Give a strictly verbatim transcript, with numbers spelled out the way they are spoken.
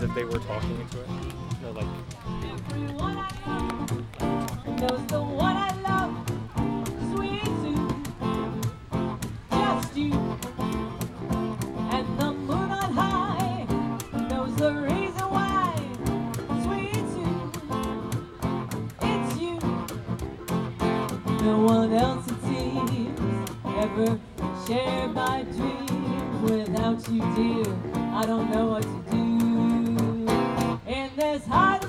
as if they were talking into it. They're like, Everyone I know knows the one I love, sweet Sue, just you. And the moon on high knows the reason why, sweet Sue, it's you. No one else it seems ever shared my dreams. Without you, dear, I don't know what to do in this heart.